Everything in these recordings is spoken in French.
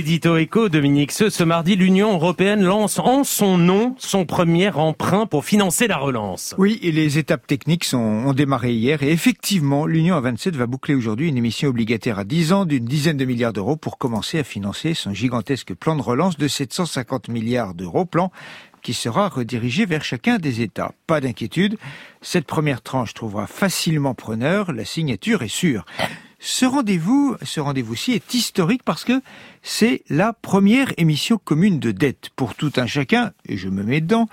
l'édito Éco, Dominique Seux, ce mardi, l'Union européenne lance en son nom son premier emprunt pour financer la relance. Oui, et les étapes techniques ont démarré hier et effectivement, l'Union à 27 va boucler aujourd'hui une émission obligataire à 10 ans d'une dizaine de milliards d'euros pour commencer à financer son gigantesque plan de relance de 750 milliards d'euros, plan qui sera redirigé vers chacun des États. Pas d'inquiétude, cette première tranche trouvera facilement preneur, la signature est sûre. Ce rendez-vous-ci est historique parce que c'est la première émission commune de dette pour tout un chacun, et je me mets dedans.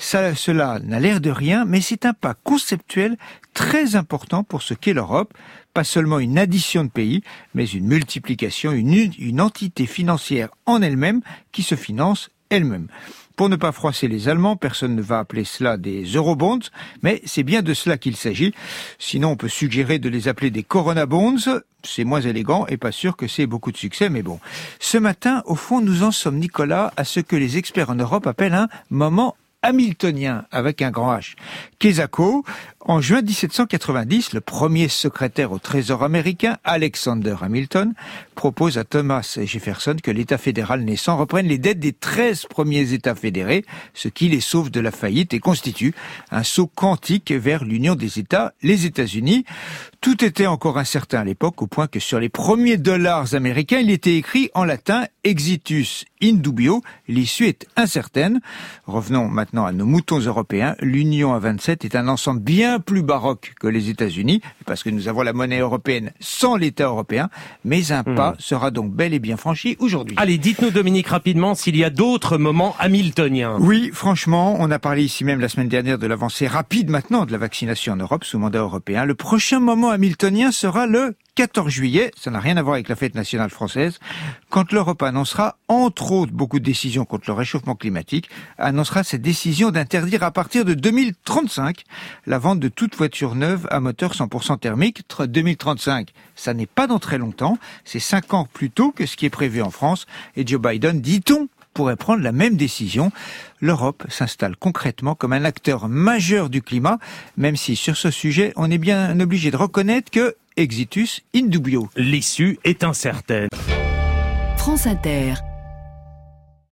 Cela n'a l'air de rien, mais c'est un pas conceptuel très important pour ce qu'est l'Europe. Pas seulement une addition de pays, mais une multiplication, une entité financière en elle-même qui se finance elle-même. Pour ne pas froisser les Allemands, personne ne va appeler cela des eurobonds, mais c'est bien de cela qu'il s'agit. Sinon, on peut suggérer de les appeler des corona bonds. C'est moins élégant et pas sûr que c'est beaucoup de succès, mais bon. Ce matin, au fond, nous en sommes, Nicolas, à ce que les experts en Europe appellent un moment hamiltonien, avec un grand H. Quesaco, en juin 1790, le premier secrétaire au Trésor américain, Alexander Hamilton, propose à Thomas Jefferson que l'État fédéral naissant reprenne les dettes des 13 premiers États fédérés, ce qui les sauve de la faillite et constitue un saut quantique vers l'union des États, les États-Unis. Tout était encore incertain à l'époque, au point que sur les premiers dollars américains, il était écrit en latin « Exitus in dubio », l'issue est incertaine. Revenons maintenant à nos moutons européens. L'Union à 27 est un ensemble bien plus baroque que les États-Unis, parce que nous avons la monnaie européenne sans l'État européen, mais un pas sera donc bel et bien franchi aujourd'hui. Allez, dites-nous Dominique rapidement s'il y a d'autres moments hamiltoniens. Oui, franchement, on a parlé ici même la semaine dernière de l'avancée rapide maintenant de la vaccination en Europe sous mandat européen. Le prochain moment hamiltonien sera le 14 juillet, ça n'a rien à voir avec la fête nationale française, quand l'Europe annoncera, entre autres beaucoup de décisions contre le réchauffement climatique, annoncera cette décision d'interdire à partir de 2035 la vente de toute voiture neuve à moteur 100% thermique. 2035, ça n'est pas dans très longtemps, c'est 5 ans plus tôt que ce qui est prévu en France, et Joe Biden, dit-on, pourrait prendre la même décision. L'Europe s'installe concrètement comme un acteur majeur du climat, même si sur ce sujet, on est bien obligé de reconnaître que exitus in dubio. L'issue est incertaine. France Inter.